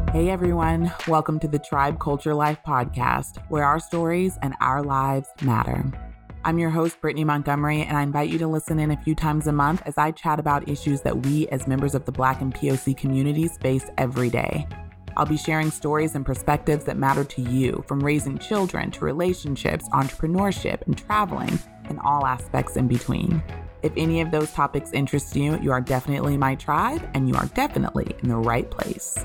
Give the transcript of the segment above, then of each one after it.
Hey everyone, welcome to the Tribe Culture Life podcast, where our stories and our lives matter. I'm your host, Brittany Montgomery, and I invite you to listen in a few times a month as I chat about issues that we as members of the Black and POC communities face every day. I'll be sharing stories and perspectives that matter to you, from raising children to relationships, entrepreneurship, and traveling, and all aspects in between. If any of those topics interest you, you are definitely my tribe, and you are definitely in the right place.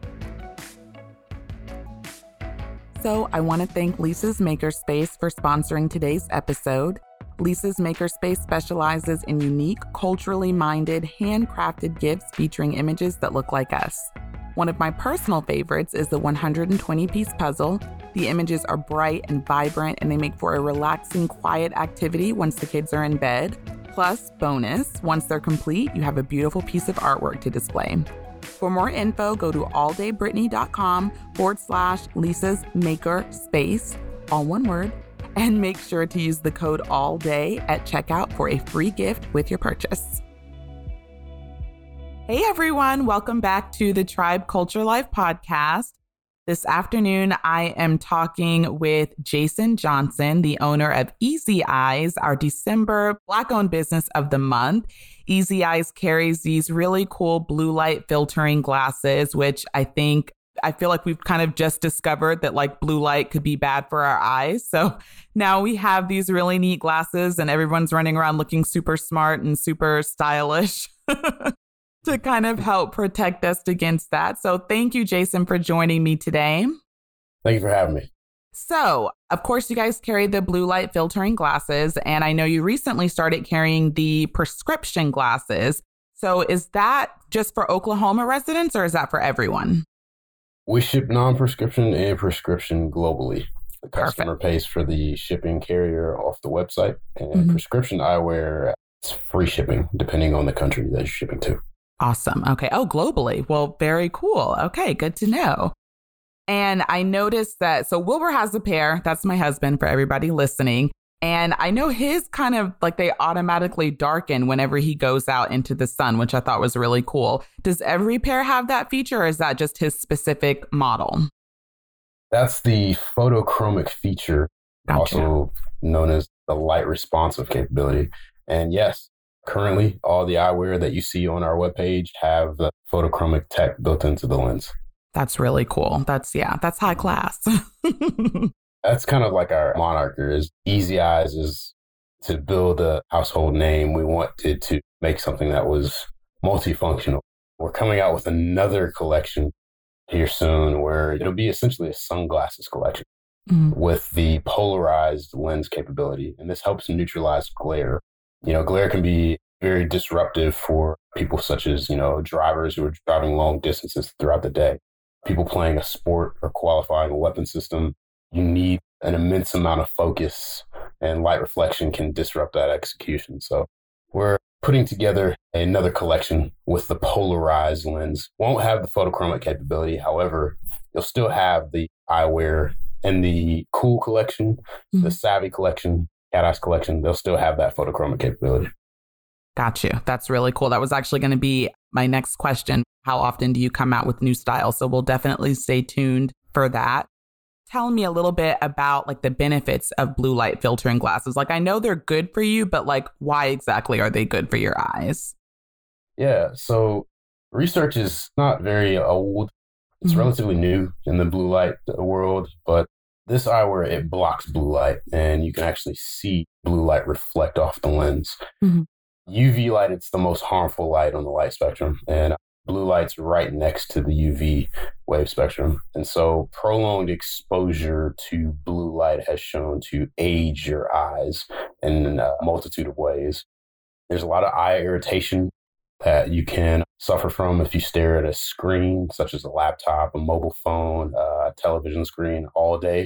So I want to thank Lisa's Makerspace for sponsoring today's episode. Lisa's Makerspace specializes in unique, culturally minded, handcrafted gifts featuring images that look like us. One of my personal favorites is the 120-piece puzzle. The images are bright and vibrant, and they make for a relaxing, quiet activity once the kids are in bed. Plus, bonus, once they're complete, you have a beautiful piece of artwork to display. For more info, go to alldaybritney.com/Lisa's Makerspace, all one word, and make sure to use the code ALLDAY at checkout for a free gift with your purchase. Hey everyone, welcome back to the Tribe Culture Life podcast. This afternoon, I am talking with Jason Johnson, the owner of Easy Eyes, our December Black-owned business of the month. Easy Eyes carries these really cool blue light filtering glasses, which I feel like we've kind of just discovered that like blue light could be bad for our eyes. So now we have these really neat glasses and everyone's running around looking super smart and super stylish to kind of help protect us against that. So thank you, Jason, for joining me today. Thank you for having me. So, of course, you guys carry the blue light filtering glasses, and I know you recently started carrying the prescription glasses. So is that just for Oklahoma residents or is that for everyone? We ship non-prescription and prescription globally. The customer Perfect. pays for the shipping carrier off the website, and prescription eyewear, it's free shipping depending on the country that you're shipping to. Awesome. Okay. Oh, globally. Well, very cool. Okay. Good to know. And I noticed that, so Wilbur has a pair. That's my husband for everybody listening. And I know his kind of like they automatically darken whenever he goes out into the sun, which I thought was really cool. Does every pair have that feature or is that just his specific model? That's the photochromic feature, Gotcha. also known as the light responsive capability. And yes, currently all the eyewear that you see on our webpage have the photochromic tech built into the lens. That's really cool. That's high class. That's kind of like our moniker is Easy Eyes is to build a household name. We wanted to make something that was multifunctional. We're coming out with another collection here soon where it'll be essentially a sunglasses collection with the polarized lens capability. And this helps neutralize glare. You know, glare can be very disruptive for people such as, you know, drivers who are driving long distances throughout the day. People playing a sport or qualifying a weapon system, you need an immense amount of focus and light reflection can disrupt that execution. So we're putting together another collection with the polarized lens. Won't have the photochromic capability. However, you'll still have the eyewear and the cool collection, the savvy collection, Cat Eyes collection. They'll still have that photochromic capability. Got you. That's really cool. That was actually going to be my next question. How often do you come out with new styles? So we'll definitely stay tuned for that. Tell me a little bit about like the benefits of blue light filtering glasses. Like I know they're good for you, but like why exactly are they good for your eyes? Yeah. So research is not very old. It's relatively new in the blue light world, but this eyewear, it blocks blue light and you can actually see blue light reflect off the lens. UV light, it's the most harmful light on the light spectrum. And blue light's right next to the UV wave spectrum. And so prolonged exposure to blue light has shown to age your eyes in a multitude of ways. There's a lot of eye irritation that you can suffer from if you stare at a screen, such as a laptop, a mobile phone, a television screen all day.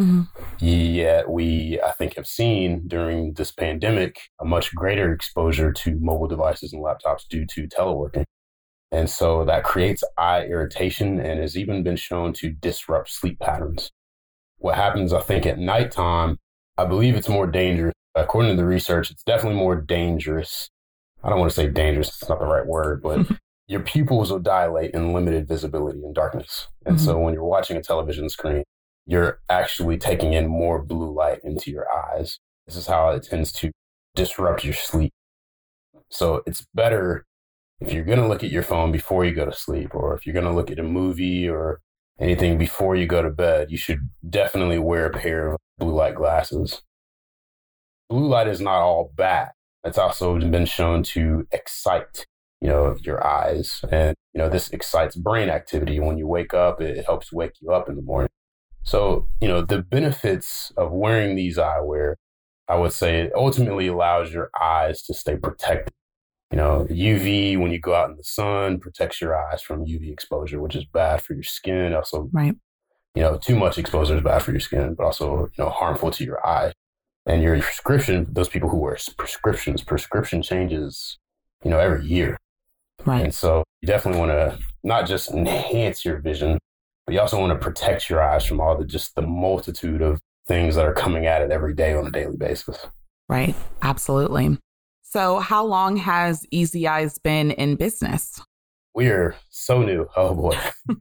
Yet we, I think, have seen during this pandemic a much greater exposure to mobile devices and laptops due to teleworking. And so that creates eye irritation and has even been shown to disrupt sleep patterns. What happens, I think, at nighttime, I believe it's more dangerous. According to the research, it's definitely more dangerous. I don't want to say dangerous, it's not the right word, but your pupils will dilate in limited visibility and darkness. And so when you're watching a television screen, you're actually taking in more blue light into your eyes. This is how it tends to disrupt your sleep. So it's better if you're going to look at your phone before you go to sleep, or if you're going to look at a movie or anything before you go to bed, you should definitely wear a pair of blue light glasses. Blue light is not all bad. It's also been shown to excite, your eyes. And, this excites brain activity. When you wake up, it helps wake you up in the morning. So, the benefits of wearing these eyewear, I would say it ultimately allows your eyes to stay protected. UV, when you go out in the sun, protects your eyes from UV exposure, which is bad for your skin. Also, right. Too much exposure is bad for your skin, but also, harmful to your eye. And your prescription, those people who wear prescription changes, every year. Right. And so you definitely want to not just enhance your vision, but you also want to protect your eyes from all the multitude of things that are coming at it every day on a daily basis. Right. Absolutely. So how long has Easy Eyes been in business? We're so new. Oh, boy.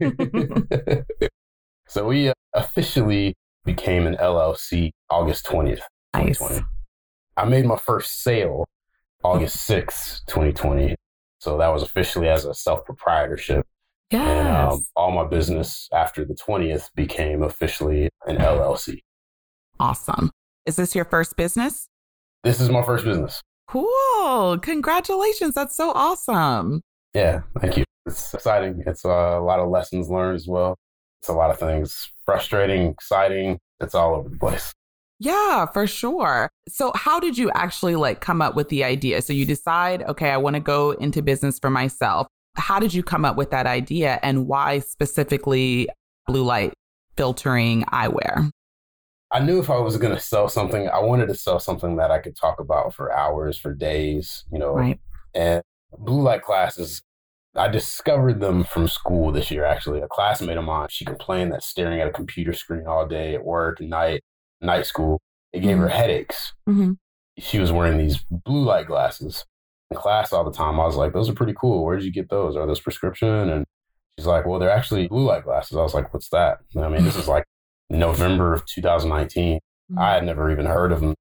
So we officially became an LLC August 20th, 2020. Nice. I made my first sale August 6th, 2020. So that was officially as a self-proprietorship. Yes. And all my business after the 20th became officially an LLC. Awesome. Is this your first business? This is my first business. Cool. Congratulations. That's so awesome. Yeah, thank you. It's exciting. It's a lot of lessons learned as well. It's a lot of things. Frustrating, exciting. It's all over the place. Yeah, for sure. So how did you actually come up with the idea? So you decide, okay, I want to go into business for myself. How did you come up with that idea, and why specifically blue light filtering eyewear? I knew if I was going to sell something, I wanted to sell something that I could talk about for hours, for days, Right. And blue light glasses, I discovered them from school this year, actually. A classmate of mine, she complained that staring at a computer screen all day at work and night school, it gave her headaches. Mm-hmm. She was wearing these blue light glasses in class all the time. I was like, those are pretty cool. Where did you get those? Are those prescription? And she's like, well, they're actually blue light glasses. I was like, what's that? I mean, this is like November of 2019. Mm-hmm. I had never even heard of them.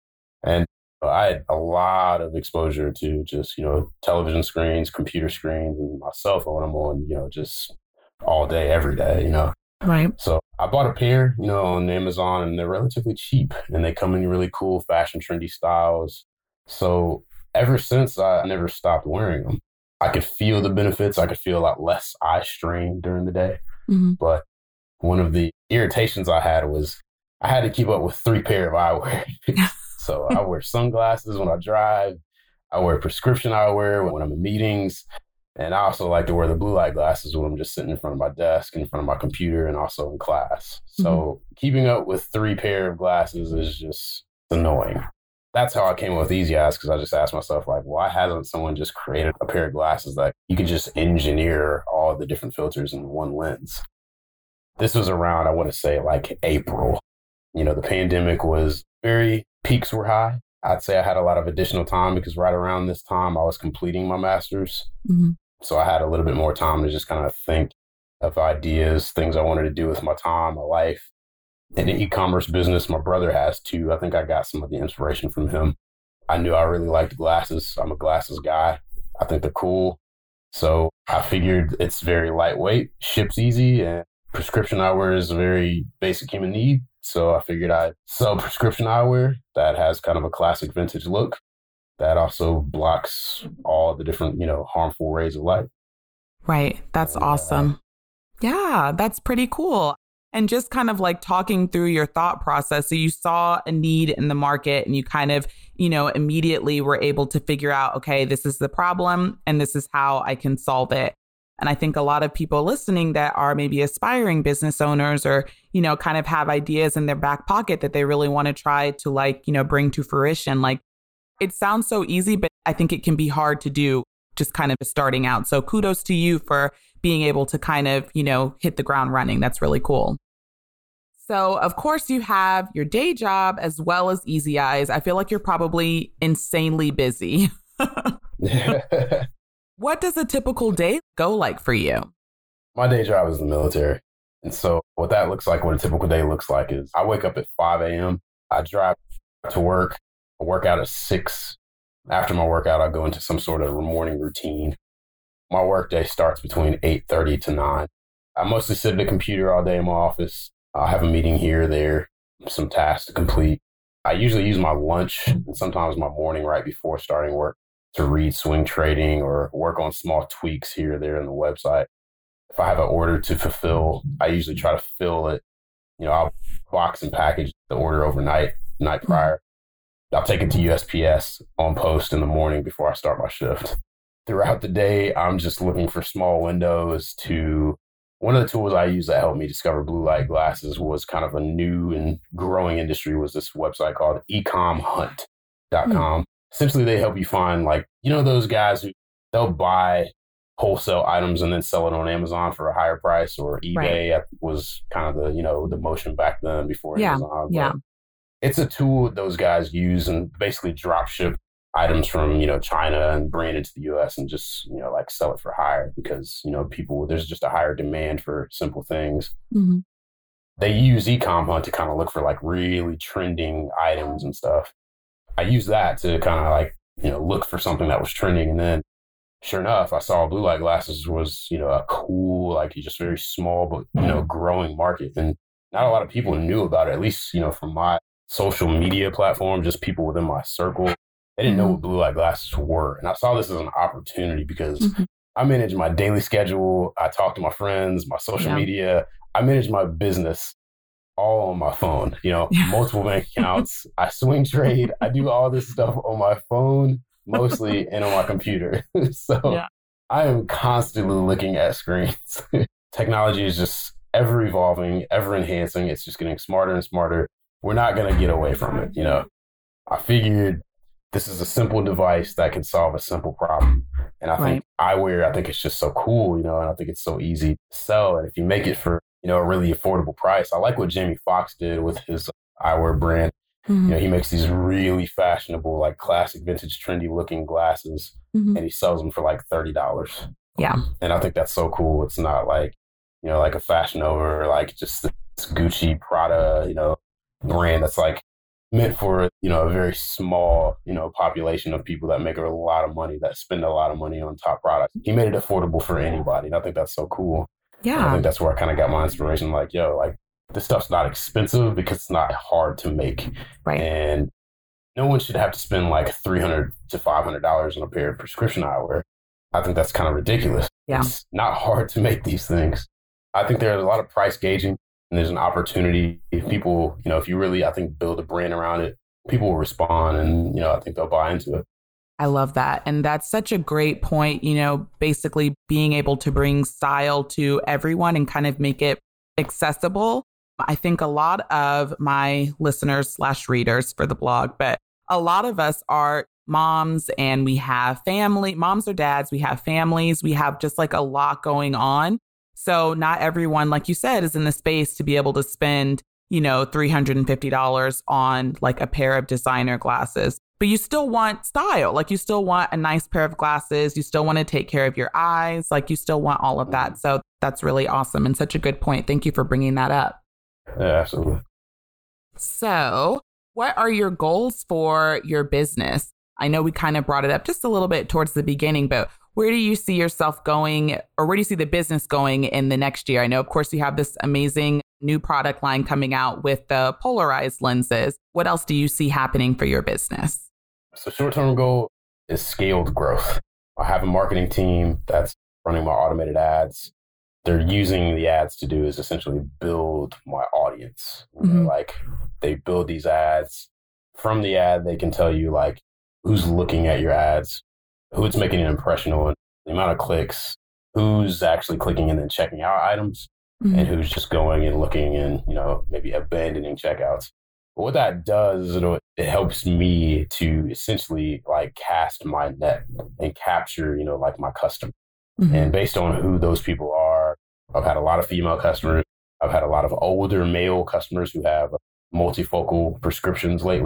And I had a lot of exposure to just, television screens, computer screens, and my cell phone I'm on, just all day, every day, Right. So I bought a pair, on Amazon, and they're relatively cheap, and they come in really cool, fashion, trendy styles. So ever since, I never stopped wearing them. I could feel the benefits. I could feel a lot less eye strain during the day. Mm-hmm. But one of the irritations I had was I had to keep up with 3 pair of eyewear. So I wear sunglasses when I drive. I wear prescription eyewear when I'm in meetings. And I also like to wear the blue light glasses when I'm just sitting in front of my desk, in front of my computer, and also in class. So keeping up with 3 pair of glasses is just annoying. That's how I came up with Easy Eyes, because I just asked myself, why hasn't someone just created a pair of glasses that you could just engineer all the different filters in one lens? This was around, I want to say, April. The pandemic was peaks were high. I'd say I had a lot of additional time because right around this time I was completing my master's. Mm-hmm. So I had a little bit more time to just kind of think of ideas, things I wanted to do with my time, my life. In the e-commerce business, my brother has too. I think I got some of the inspiration from him. I knew I really liked glasses. I'm a glasses guy. I think they're cool. So I figured it's very lightweight, ships easy, and prescription eyewear is a very basic human need. So I figured I'd sell prescription eyewear that has kind of a classic vintage look that also blocks all the different, harmful rays of light. Right. That's awesome. Yeah, that's pretty cool. And just kind of talking through your thought process. So you saw a need in the market and you kind of, immediately were able to figure out, okay, this is the problem and this is how I can solve it. And I think a lot of people listening that are maybe aspiring business owners or, kind of have ideas in their back pocket that they really want to try to bring to fruition. It sounds so easy, but I think it can be hard to do just kind of starting out. So kudos to you for being able to kind of, hit the ground running. That's really cool. So, of course, you have your day job as well as Easy Eyes. I feel like you're probably insanely busy. What does a typical day go like for you? My day job is the military. And so what that looks like, what a typical day looks like is I wake up at 5 a.m. I drive to work. I work out at 6. After my workout, I go into some sort of morning routine. My workday starts between 8:30 to 9. I mostly sit at a computer all day in my office. I'll have a meeting here or there, some tasks to complete. I usually use my lunch and sometimes my morning right before starting work to read swing trading or work on small tweaks here or there on the website. If I have an order to fulfill, I usually try to fill it. I'll box and package the order overnight, night prior. I'll take it to USPS on post in the morning before I start my shift. Throughout the day, I'm just looking for small windows to... One of the tools I use that helped me discover blue light glasses was kind of a new and growing industry was this website called ecomhunt.com. Essentially, they help you find those guys who they'll buy wholesale items and then sell it on Amazon for a higher price, or eBay was kind of the motion back then before Amazon. Yeah. It's a tool those guys use and basically drop ship items from, China and bring it into the US and just, sell it for higher because, there's just a higher demand for simple things. Mm-hmm. They use Ecom Hunt to kind of look for really trending items and stuff. I use that to kind of look for something that was trending. And then sure enough, I saw blue light glasses was, a cool, just very small, but, growing market. And not a lot of people knew about it, at least, from my social media platform, just people within my circle. They didn't know what blue light glasses were. And I saw this as an opportunity because I manage my daily schedule. I talk to my friends, my social media. I manage my business all on my phone, multiple bank accounts. I swing trade. I do all this stuff on my phone, mostly, and on my computer. So I am constantly looking at screens. Technology is just ever evolving, ever enhancing. It's just getting smarter and smarter. We're not going to get away from it. I figured this is a simple device that can solve a simple problem. And I think eyewear, I think it's just so cool, and I think it's so easy to sell. And if you make it for, a really affordable price, I like what Jamie Foxx did with his eyewear brand. He makes these really fashionable, classic vintage, trendy looking glasses, and he sells them for $30. Yeah. And I think that's so cool. It's not like a Fashion Nova or just this Gucci, Prada, brand that's meant for, a very small, population of people that make a lot of money, that spend a lot of money on top products. He made it affordable for anybody. And I think that's so cool. Yeah. And I think that's where I kind of got my inspiration. This stuff's not expensive because it's not hard to make. Right. And no one should have to spend $300 to $500 on a pair of prescription eyewear. I think that's kind of ridiculous. Yeah. It's not hard to make these things. I think there's a lot of price gauging. And there's an opportunity if people, if you really, I think, build a brand around it, people will respond and, I think they'll buy into it. I love that. And that's such a great point, basically being able to bring style to everyone and kind of make it accessible. I think a lot of my listeners / readers for the blog, but a lot of us are moms and we have family, moms or dads, we have families, we have just a lot going on. So not everyone, like you said, is in the space to be able to spend, $350 on a pair of designer glasses. But you still want style. You still want a nice pair of glasses. You still want to take care of your eyes. You still want all of that. So that's really awesome and such a good point. Thank you for bringing that up. Yeah, absolutely. So what are your goals for your business? I know we kind of brought it up just a little bit towards the beginning, but where do you see yourself going, or where do you see the business going in the next year? I know, of course, you have this amazing new product line coming out with the polarized lenses. What else do you see happening for your business? So short-term goal is scaled growth. I have a marketing team that's running my automated ads. They're using the ads to do is essentially build my audience. They build these ads. From the ad, they can tell you who's looking at your ads, who it's making an impression on, the amount of clicks, who's actually clicking and then checking out items, and who's just going and looking and, maybe abandoning checkouts. But what that does is it helps me to essentially cast my net and capture, my customer. And based on who those people are, I've had a lot of female customers. I've had a lot of older male customers who have multifocal prescriptions lately.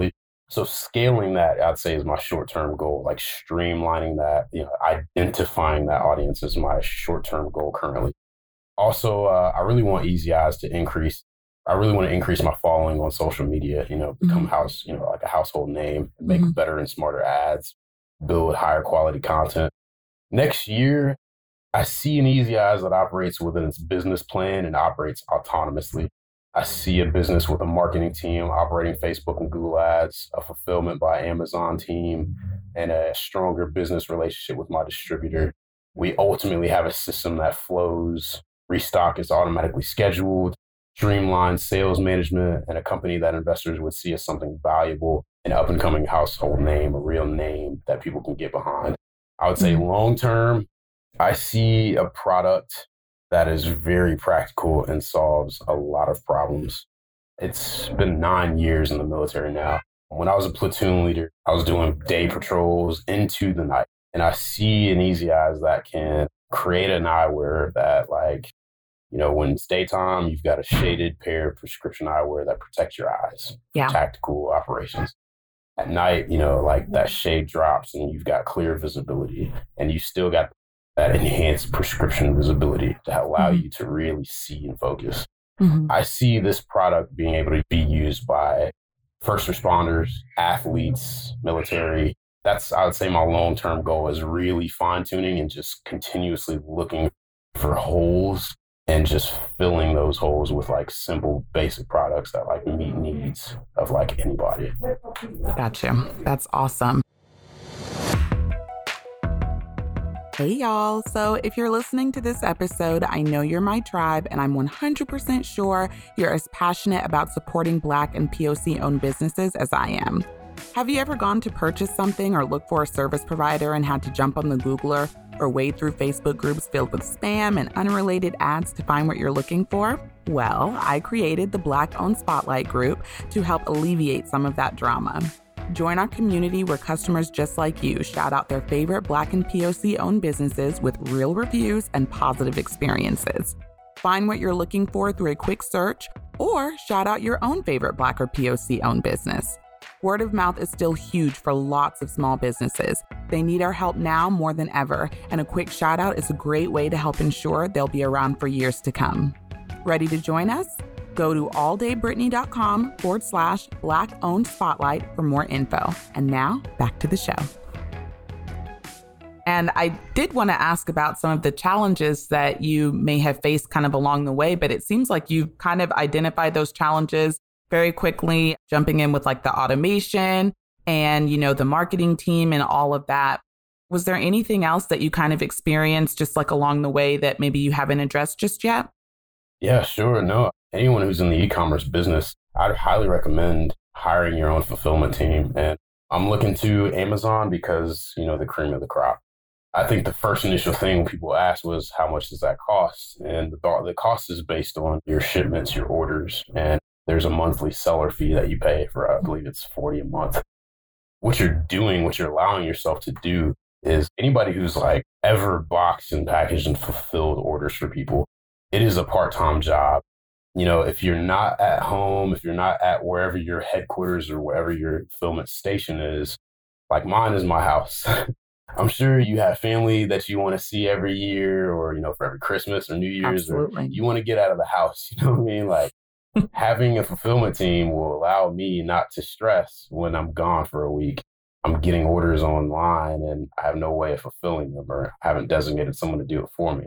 So scaling that, I'd say, is my short-term goal, like streamlining that, identifying that audience is my short-term goal currently. Also, I really want Easy Eyes to increase. I really want to increase my following on social media, become like a household name, make better and smarter ads, build higher quality content. Next year, I see an Easy Eyes that operates within its business plan and operates autonomously. I see a business with a marketing team operating Facebook and Google ads, a fulfillment by Amazon team, and a stronger business relationship with my distributor. We ultimately have a system that flows, restock is automatically scheduled, streamlined sales management, and a company that investors would see as something valuable, an up and coming household name, a real name that people can get behind. I would say long term, I see a product that is very practical and solves a lot of problems. It's been 9 years in the military now. When I was a platoon leader, I was doing day patrols into the night. And I see an Easy Eyes that can create an eyewear that, when it's daytime, you've got a shaded pair of prescription eyewear that protects your eyes for tactical operations. At night, that shade drops and you've got clear visibility and you still got that enhanced prescription visibility to allow you to really see and focus. I see this product being able to be used by first responders, athletes, military. That's, I would say, my long-term goal is really fine-tuning and just continuously looking for holes and just filling those holes with simple, basic products that meet needs of anybody. Gotcha. That's awesome. Hey, y'all. So if you're listening to this episode, I know you're my tribe, and I'm 100% sure you're as passionate about supporting Black and POC-owned businesses as I am. Have you ever gone to purchase something or look for a service provider and had to jump on the Googler or wade through Facebook groups filled with spam and unrelated ads to find what you're looking for? Well, I created the Black-owned Spotlight group to help alleviate some of that drama. Join our community where customers just like you shout out their favorite Black and POC-owned businesses with real reviews and positive experiences. Find what you're looking for through a quick search or shout out your own favorite Black or POC-owned business. Word of mouth is still huge for lots of small businesses. They need our help now more than ever, and a quick shout out is a great way to help ensure they'll be around for years to come. Ready to join us? Go to alldaybritney.com/Black-owned spotlight for more info. And now back to the show. And I did want to ask about some of the challenges that you may have faced kind of along the way, but it seems like you've kind of identified those challenges very quickly, jumping in with the automation and, the marketing team and all of that. Was there anything else that you kind of experienced just along the way that maybe you haven't addressed just yet? Yeah, sure. No, anyone who's in the e-commerce business, I'd highly recommend hiring your own fulfillment team. And I'm looking to Amazon because, the cream of the crop. I think the first initial thing people asked was, how much does that cost? And the cost is based on your shipments, your orders, and there's a monthly seller fee that you pay for, I believe it's $40 a month. What you're allowing yourself to do is anybody who's ever boxed and packaged and fulfilled orders for people, it is a part-time job. If you're not at home, if you're not at wherever your headquarters or wherever your fulfillment station is, mine is my house. I'm sure you have family that you want to see every year or, for every Christmas or New Year's. Absolutely. Or you want to get out of the house. You know what I mean? Having a fulfillment team will allow me not to stress when I'm gone for a week. I'm getting orders online and I have no way of fulfilling them or I haven't designated someone to do it for me,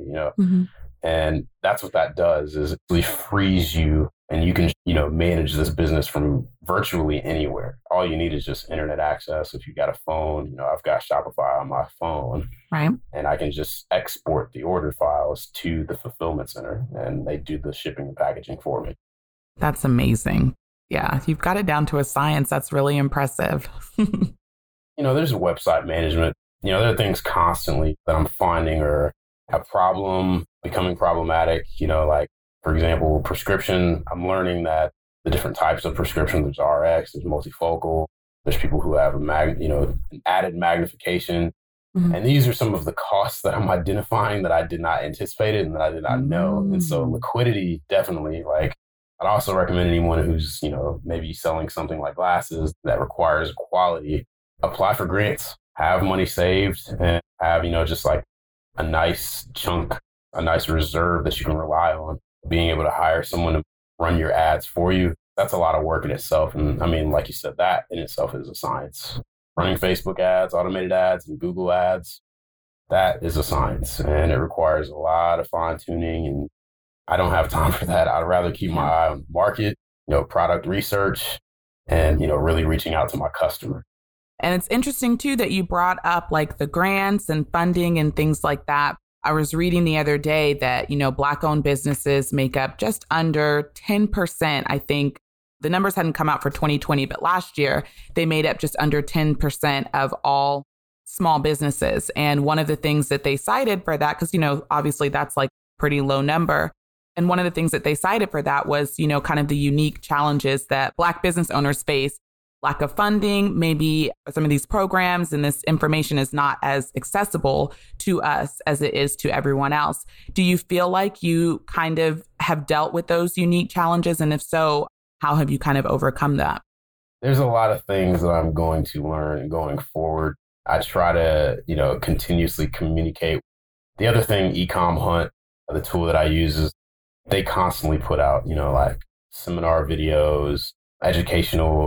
And that's what that does is it really frees you and you can, manage this business from virtually anywhere. All you need is just internet access. If you got a phone, I've got Shopify on my phone. Right. And I can just export the order files to the fulfillment center and they do the shipping and packaging for me. That's amazing. Yeah, you've got it down to a science. That's really impressive. There's a website management. There are things constantly that I'm finding are a problem, becoming problematic. For example, prescription. I'm learning that the different types of prescription, there's RX, there's multifocal, there's people who have an added magnification. Mm-hmm. And these are some of the costs that I'm identifying that I did not anticipate and that I did not know. And so liquidity, definitely, I'd also recommend anyone who's, maybe selling something like glasses that requires quality, apply for grants, have money saved, and have, just like a nice chunk, a nice reserve that you can rely on. Being able to hire someone to run your ads for you, that's a lot of work in itself. And I mean, like you said, that in itself is a science. Running Facebook ads, automated ads, and Google ads, that is a science. And it requires a lot of fine tuning. And I don't have time for that. I'd rather keep my eye on the market, product research, and, really reaching out to my customer. And it's interesting, too, that you brought up like the grants and funding and things like that. I was reading the other day that, Black-owned businesses make up just under 10%. I think the numbers hadn't come out for 2020, but last year they made up just under 10% of all small businesses. And one of the things that they cited for that, because, obviously that's like a pretty low number. And one of the things that they cited for that was, kind of the unique challenges that Black business owners face. Lack of funding, maybe some of these programs and this information is not as accessible to us as it is to everyone else. Do you feel like you kind of have dealt with those unique challenges? And if so, how have you kind of overcome that? There's a lot of things that I'm going to learn going forward. I try to, continuously communicate. The other thing, Ecom Hunt, the tool that I use, is they constantly put out, like seminar videos, educational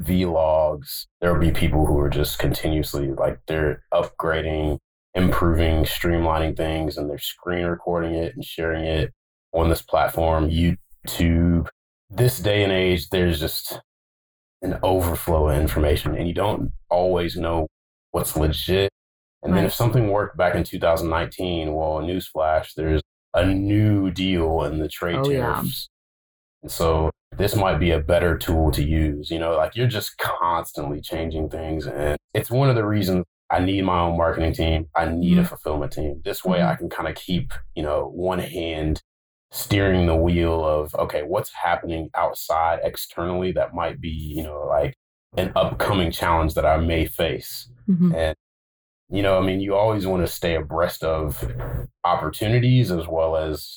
vlogs. There will be people who are just continuously like they're upgrading, improving, streamlining things, and they're screen recording it and sharing it on this platform, YouTube. This day and age, there's just an overflow of information, and you don't always know what's legit. And then if something worked back in 2019, well, newsflash, there's a new deal in the trade tariffs. And so this might be a better tool to use. Like you're just constantly changing things. And it's one of the reasons I need my own marketing team. I need a fulfillment team. This way I can kind of keep, one hand steering the wheel of, okay, what's happening outside externally that might be, like an upcoming challenge that I may face. And, you always want to stay abreast of opportunities as well as,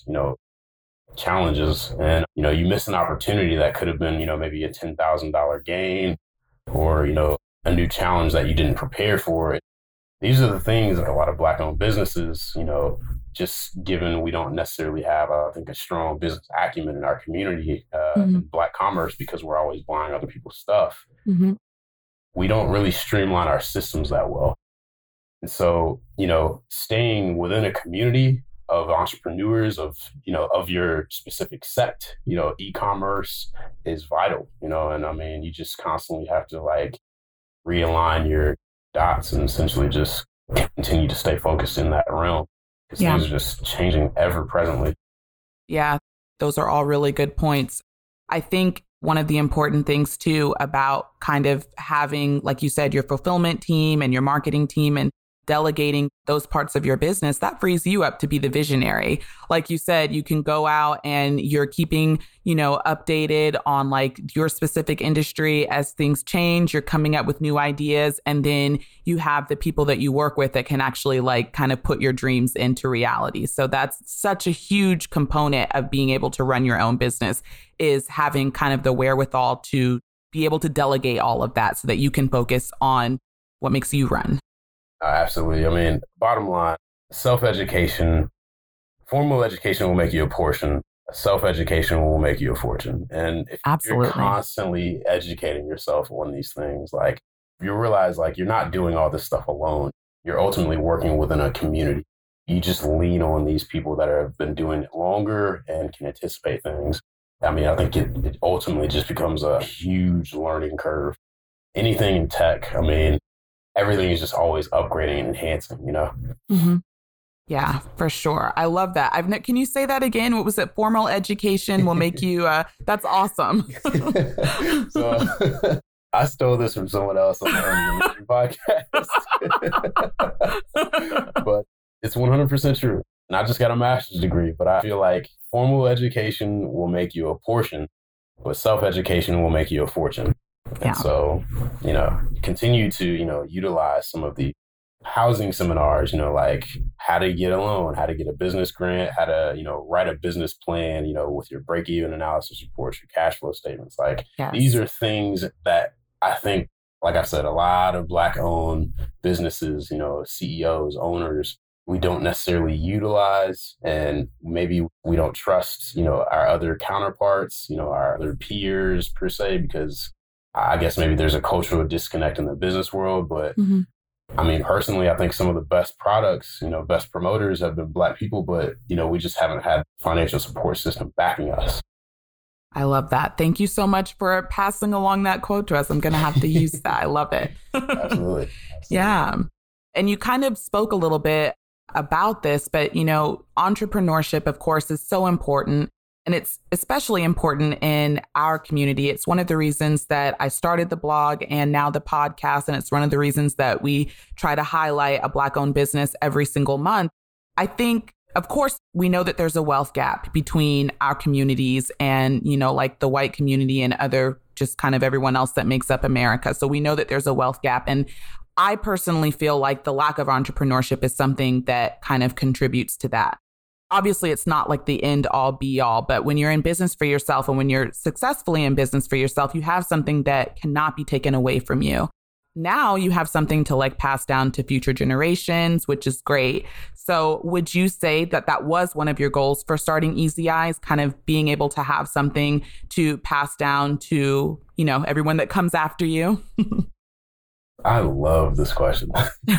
challenges. And, you miss an opportunity that could have been, maybe a $10,000 gain or, a new challenge that you didn't prepare for. These are the things that a lot of Black-owned businesses, just given we don't necessarily have, I think, a strong business acumen in our community, in Black commerce, because we're always buying other people's stuff. We don't really streamline our systems that well. And so, staying within a community of entrepreneurs of your specific sect, e-commerce is vital, and I mean, you just constantly have to like realign your dots and essentially just continue to stay focused in that realm because things are just changing ever presently. Yeah, those are all really good points. I think one of the important things too about kind of having, like you said, your fulfillment team and your marketing team and delegating those parts of your business, that frees you up to be the visionary. Like you said, you can go out and you're keeping, updated on like your specific industry as things change. You're coming up with new ideas. And then you have the people that you work with that can actually like kind of put your dreams into reality. So that's such a huge component of being able to run your own business, is having kind of the wherewithal to be able to delegate all of that so that you can focus on what makes you run. Absolutely. I mean, bottom line, self-education, formal education will make you a portion. Self-education will make you a fortune. And if you're constantly educating yourself on these things, like you realize like you're not doing all this stuff alone. You're ultimately working within a community. You just lean on these people that have been doing it longer and can anticipate things. I mean, I think it ultimately just becomes a huge learning curve. Anything in tech, I mean, everything is just always upgrading and enhancing, Mm-hmm. Yeah, for sure. I love that. Can you say that again? What was it? Formal education will make you, that's awesome. So I stole this from someone else on the podcast, but it's 100% true. And I just got a master's degree, but I feel like formal education will make you a portion, but self-education will make you a fortune. And so, continue to, utilize some of the housing seminars, like how to get a loan, how to get a business grant, how to, write a business plan, with your break-even analysis reports, your cash flow statements. Like Yes. These are things that I think, like I said, a lot of Black-owned businesses, CEOs, owners, we don't necessarily utilize, and maybe we don't trust, our other counterparts, our other peers per se, because I guess maybe there's a cultural disconnect in the business world. But I mean, personally, I think some of the best products, best promoters have been Black people, but, we just haven't had financial support system backing us. I love that. Thank you so much for passing along that quote to us. I'm going to have to use that. I love it. Absolutely. Yeah. And you kind of spoke a little bit about this, but, entrepreneurship, of course, is so important. And it's especially important in our community. It's one of the reasons that I started the blog and now the podcast. And it's one of the reasons that we try to highlight a Black-owned business every single month. I think, of course, we know that there's a wealth gap between our communities and, like the white community and other, just kind of everyone else that makes up America. So we know that there's a wealth gap. And I personally feel like the lack of entrepreneurship is something that kind of contributes to that. Obviously, it's not like the end all be all, but when you're in business for yourself and when you're successfully in business for yourself, you have something that cannot be taken away from you. Now you have something to like pass down to future generations, which is great. So would you say that that was one of your goals for starting Easy Eyes, kind of being able to have something to pass down to, everyone that comes after you? I love this question.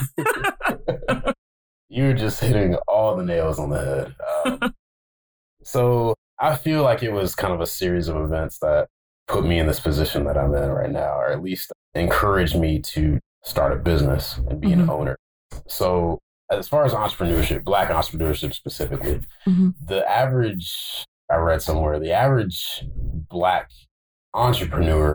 You're just hitting all the nails on the head. So I feel like it was kind of a series of events that put me in this position that I'm in right now, or at least encouraged me to start a business and be an owner. So as far as entrepreneurship, Black entrepreneurship specifically, I read somewhere, the average Black entrepreneur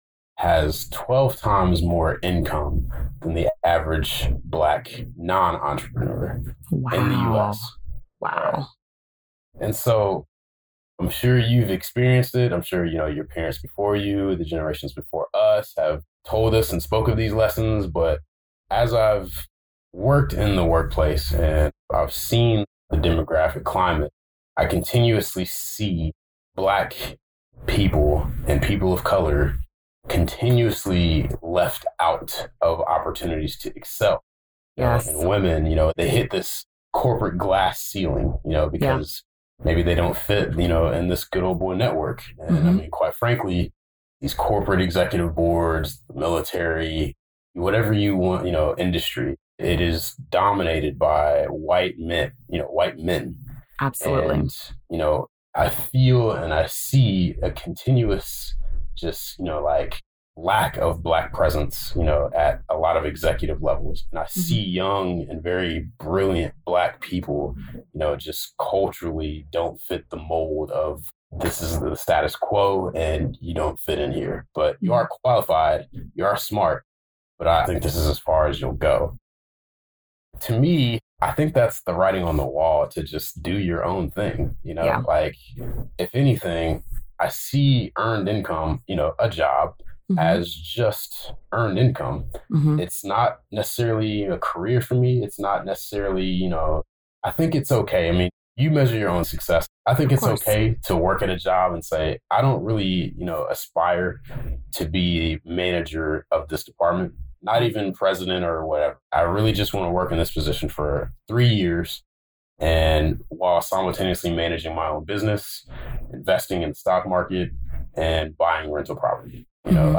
has 12 times more income than the average Black non-entrepreneur in the U.S. Wow. And so I'm sure you've experienced it. I'm sure, your parents before you, the generations before us have told us and spoke of these lessons. But as I've worked in the workplace and I've seen the demographic climate, I continuously see Black people and people of color continuously left out of opportunities to excel. Yes. And women, they hit this corporate glass ceiling, because maybe they don't fit, in this good old boy network. And I mean, quite frankly, these corporate executive boards, the military, whatever you want, industry, it is dominated by white men, white men. Absolutely. And, I feel and I see a continuous just, lack of Black presence, at a lot of executive levels. And I see young and very brilliant Black people, just culturally don't fit the mold of this is the status quo and you don't fit in here. But you are qualified, you are smart, but I think this is as far as you'll go. To me, I think that's the writing on the wall to just do your own thing, like if anything, I see earned income, a job as just earned income. It's not necessarily a career for me. It's not necessarily, I think it's okay. I mean, you measure your own success. I think it's okay to work at a job and say, I don't really, aspire to be manager of this department, not even president or whatever. I really just want to work in this position for 3 years. And while simultaneously managing my own business, investing in the stock market, and buying rental property,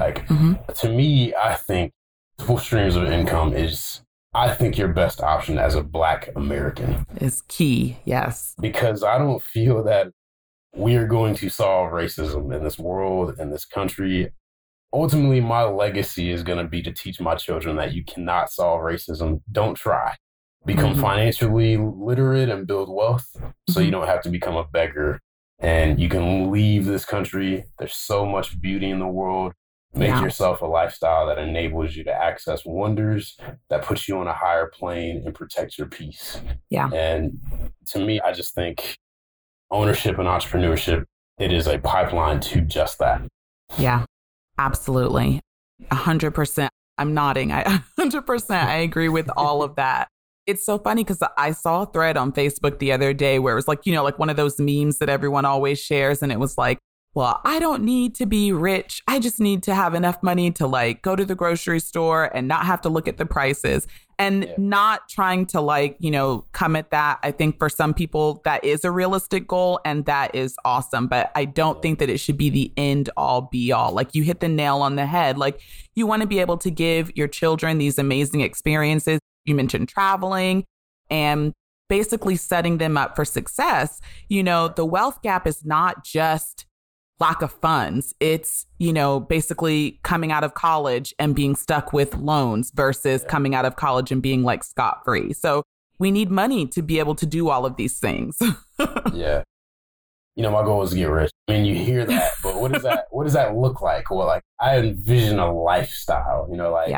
to me, I think full streams of income is, I think, your best option as a Black American. Is key, yes. Because I don't feel that we are going to solve racism in this world, in this country. Ultimately, my legacy is going to be to teach my children that you cannot solve racism. Don't try. Become financially literate and build wealth so you don't have to become a beggar and you can leave this country. There's so much beauty in the world. Make yourself a lifestyle that enables you to access wonders, that puts you on a higher plane and protects your peace. Yeah. And to me, I just think ownership and entrepreneurship, it is a pipeline to just that. Yeah, absolutely. 100%. I'm nodding. I 100%. I agree with all of that. It's so funny because I saw a thread on Facebook the other day where it was like, like one of those memes that everyone always shares. And it was like, well, I don't need to be rich. I just need to have enough money to like go to the grocery store and not have to look at the prices and not trying to come at that. I think for some people that is a realistic goal and that is awesome. But I don't think that it should be the end all be all. Like you hit the nail on the head. Like you want to be able to give your children these amazing experiences. You mentioned traveling and basically setting them up for success. The wealth gap is not just lack of funds. It's, basically coming out of college and being stuck with loans versus coming out of college and being like scot-free. So we need money to be able to do all of these things. Yeah. My goal is to get rich. I mean, you hear that, but what does that look like? Well, like I envision a lifestyle,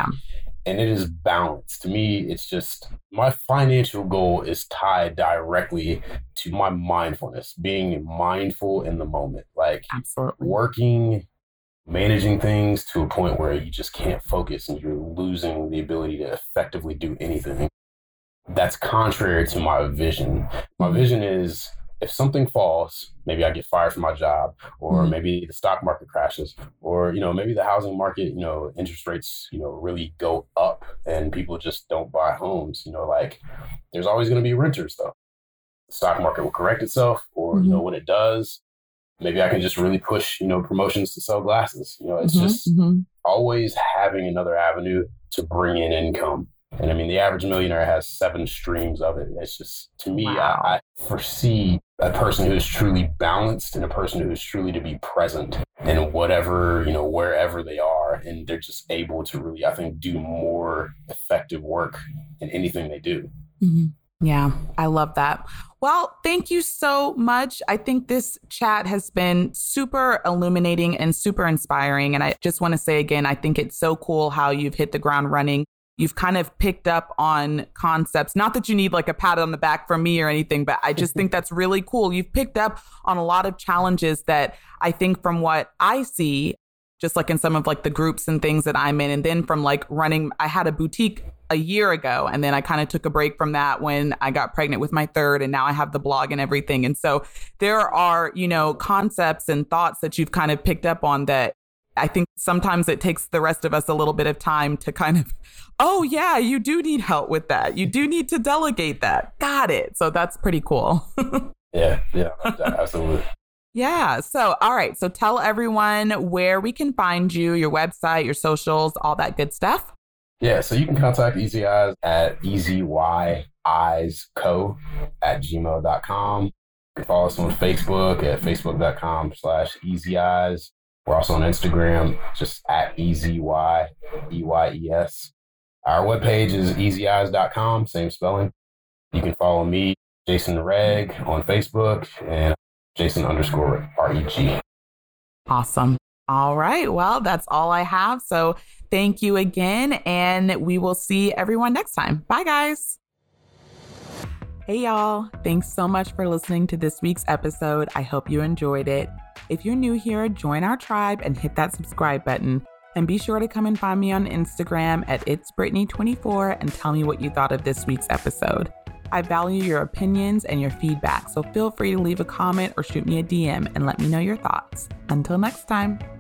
and it is balanced. To me, it's just my financial goal is tied directly to my mindfulness, being mindful in the moment, like absolutely working, managing things to a point where you just can't focus and you're losing the ability to effectively do anything. That's contrary to my vision. My vision is if something falls, maybe I get fired from my job, or maybe the stock market crashes, or, maybe the housing market, interest rates, really go up and people just don't buy homes, there's always going to be renters though. The stock market will correct itself, or, when it does, maybe I can just really push, promotions to sell glasses. It's just always having another avenue to bring in income. And I mean, the average millionaire has 7 streams of it. It's just, to me, wow. I foresee a person who is truly balanced and a person who is truly to be present in whatever, wherever they are. And they're just able to really, I think, do more effective work in anything they do. Mm-hmm. Yeah, I love that. Well, thank you so much. I think this chat has been super illuminating and super inspiring. And I just want to say again, I think it's so cool how you've hit the ground running. You've kind of picked up on concepts, not that you need like a pat on the back from me or anything, but I just think that's really cool. You've picked up on a lot of challenges that I think from what I see, just like in some of like the groups and things that I'm in, and then from like running, I had a boutique a year ago, and then I kind of took a break from that when I got pregnant with my third, and now I have the blog and everything. And so there are, concepts and thoughts that you've kind of picked up on that I think sometimes it takes the rest of us a little bit of time to kind of, oh yeah, you do need help with that. You do need to delegate that. Got it. So that's pretty cool. Yeah, absolutely. Yeah. So, all right. So tell everyone where we can find you, your website, your socials, all that good stuff. Yeah. So you can contact Easy Eyes at easyeyesco@gmail.com. You can follow us on Facebook at facebook.com/easyeyes. We're also on Instagram, just at EasyEyes. Our webpage is easyeyes.com, same spelling. You can follow me, Jason Reg, on Facebook, and Jason_REG. Awesome. All right. Well, that's all I have. So thank you again, and we will see everyone next time. Bye, guys. Hey, y'all. Thanks so much for listening to this week's episode. I hope you enjoyed it. If you're new here, join our tribe and hit that subscribe button. And be sure to come and find me on Instagram at itsbrittany24 and tell me what you thought of this week's episode. I value your opinions and your feedback, so feel free to leave a comment or shoot me a DM and let me know your thoughts. Until next time.